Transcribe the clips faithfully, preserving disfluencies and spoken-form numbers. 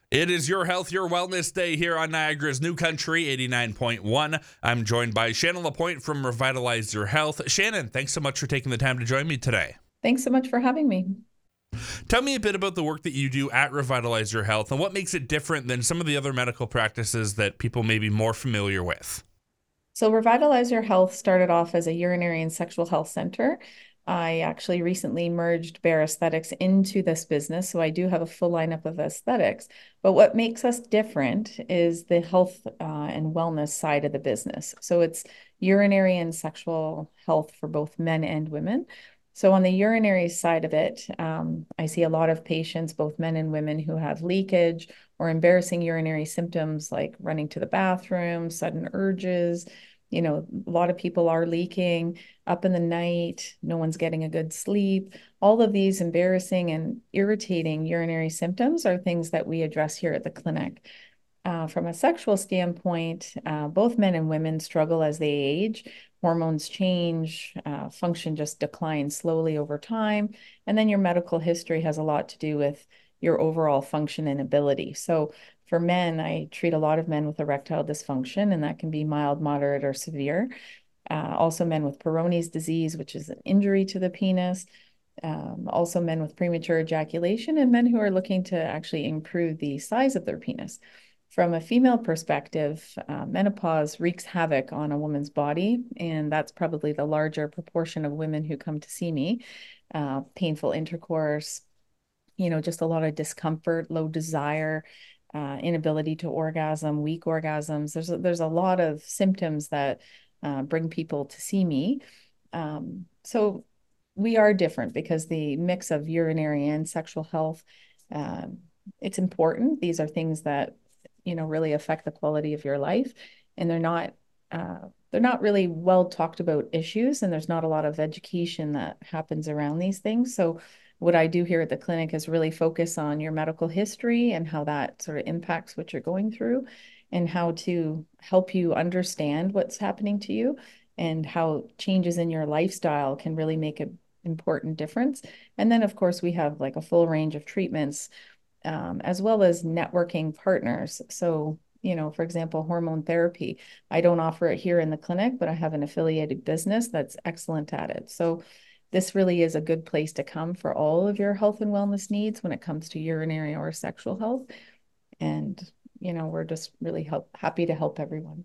It is Your Health, Your Wellness Day here on Niagara's New Country, eighty-nine point one. I'm joined by Shannon Lapointe from Revitalize Your Health. Shannon, thanks so much for taking the time to join me today. Thanks so much for having me. Tell me a bit about the work that you do at Revitalize Your Health and what makes it different than some of the other medical practices that people may be more familiar with. So Revitalize Your Health started off as a urinary and sexual health center. I actually recently merged Bare Aesthetics into this business, so I do have a full lineup of aesthetics. But what makes us different is the health uh, and wellness side of the business. So it's urinary and sexual health for both men and women. So on the urinary side of it, um, I see a lot of patients, both men and women, who have leakage or embarrassing urinary symptoms like running to the bathroom, sudden urges. You know, a lot of people are leaking up in the night. No one's getting a good sleep. All of these embarrassing and irritating urinary symptoms are things that we address here at the clinic. Uh, from a sexual standpoint, uh, both men and women struggle as they age. Hormones change, uh, function just declines slowly over time. And then your medical history has a lot to do with your overall function and ability. So for men, I treat a lot of men with erectile dysfunction, and that can be mild, moderate, or severe. Uh, also men with Peyronie's disease, which is an injury to the penis. Um, also men with premature ejaculation, and men who are looking to actually improve the size of their penis. From a female perspective, uh, menopause wreaks havoc on a woman's body, and that's probably the larger proportion of women who come to see me. Uh, painful intercourse, you know, just a lot of discomfort, low desire, uh, inability to orgasm, weak orgasms. There's a, there's a lot of symptoms that uh, bring people to see me. Um, so we are different because the mix of urinary and sexual health, um, it's important. These are things that, you know, really affect the quality of your life, and they're not uh, they're not really well talked about issues, and there's not a lot of education that happens around these things. So what I do here at the clinic is really focus on your medical history and how that sort of impacts what you're going through, and how to help you understand what's happening to you and how changes in your lifestyle can really make an important difference. And then, of course, we have like a full range of treatments, um, as well as networking partners. So, you know, for example, hormone therapy. I don't offer it here in the clinic, but I have an affiliated business that's excellent at it. So this really is a good place to come for all of your health and wellness needs when it comes to urinary or sexual health. And, you know, we're just really help, happy to help everyone.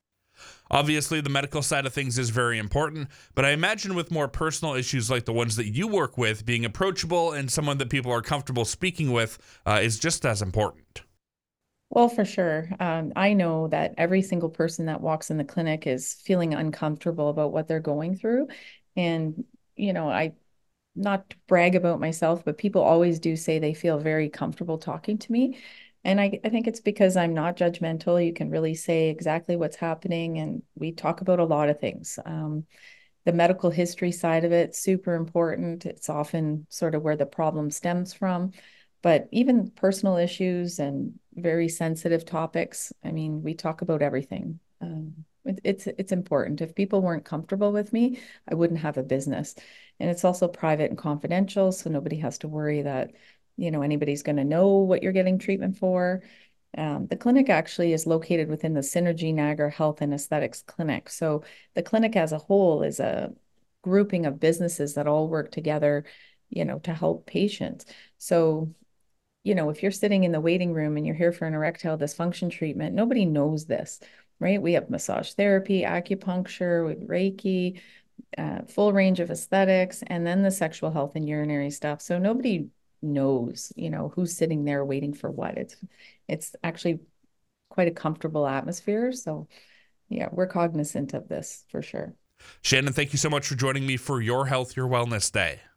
Obviously, the medical side of things is very important, but I imagine with more personal issues like the ones that you work with, being approachable and someone that people are comfortable speaking with uh, is just as important. Well, for sure. Um, I know that every single person that walks in the clinic is feeling uncomfortable about what they're going through. And, you know, I, not to brag about myself, but people always do say they feel very comfortable talking to me. And I, I think it's because I'm not judgmental. You can really say exactly what's happening. And we talk about a lot of things. Um, the medical history side of it, super important. It's often sort of where the problem stems from. But even personal issues and very sensitive topics, I mean, we talk about everything. Um, it, it's it's important. If people weren't comfortable with me, I wouldn't have a business. And it's also private and confidential, so nobody has to worry that, you know, anybody's going to know what you're getting treatment for. Um, the clinic actually is located within the Synergy Niagara Health and Aesthetics Clinic. So the clinic as a whole is a grouping of businesses that all work together, you know, to help patients. So, you know, if you're sitting in the waiting room and you're here for an erectile dysfunction treatment, nobody knows this, right? We have massage therapy, acupuncture, with Reiki, uh, full range of aesthetics, and then the sexual health and urinary stuff. So nobody knows, you know, who's sitting there waiting for what. It's it's actually quite a comfortable atmosphere. So yeah, we're cognizant of this for sure. Shannon, thank you so much for joining me for Your Health, Your Wellness Day.